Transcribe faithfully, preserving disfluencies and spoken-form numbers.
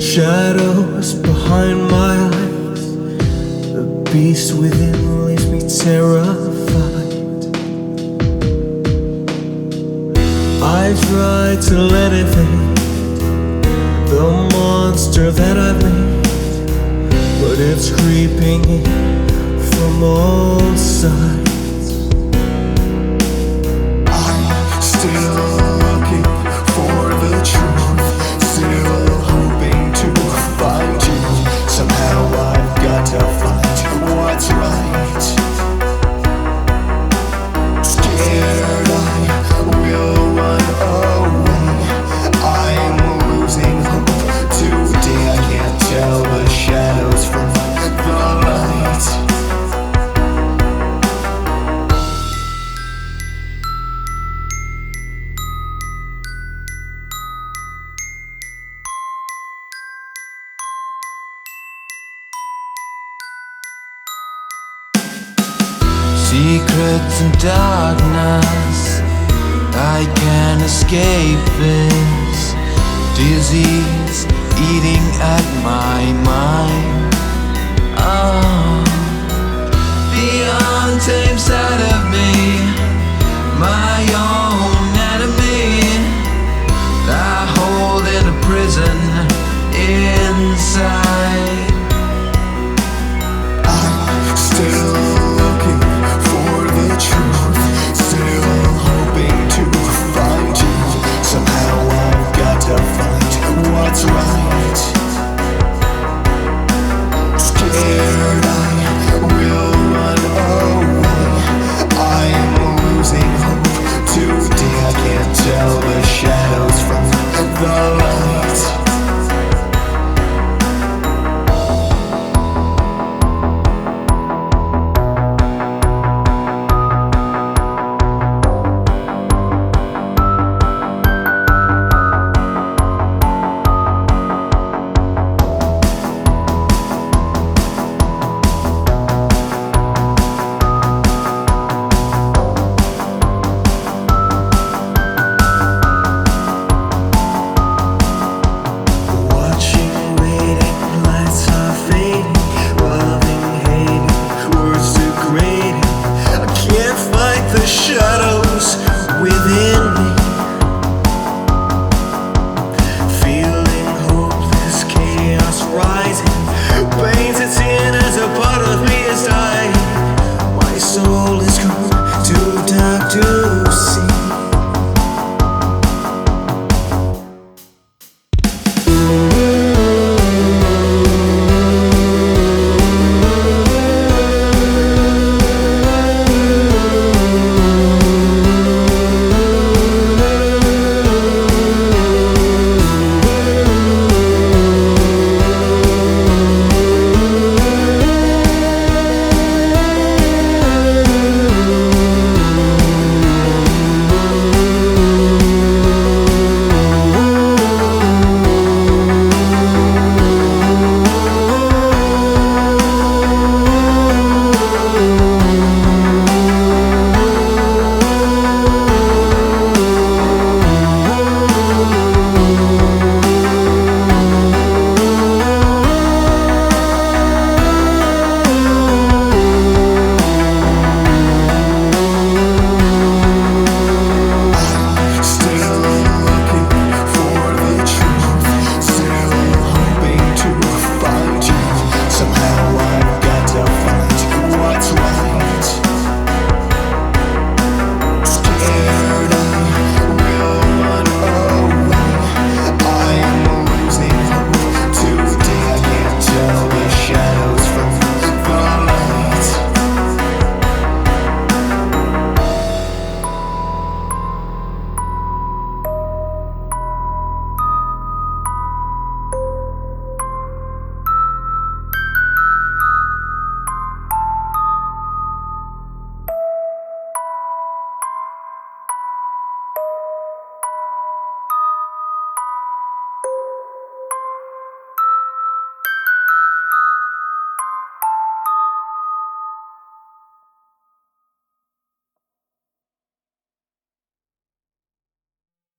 Shadows behind my eyes, the beast within leaves me terrified. I try to let it fade, the monster that I've made, but it's creeping in from all sides. I'm still looking for the truth, still hoping to find you. Somehow I've got to find what's right. Scared I will run away, I'm losing hope today. I can't tell the shadows from the light. Secrets and darkness, I can't escape this disease eating at my mind. Oh, the untamed side of me, my own enemy, I hold in a prison inside.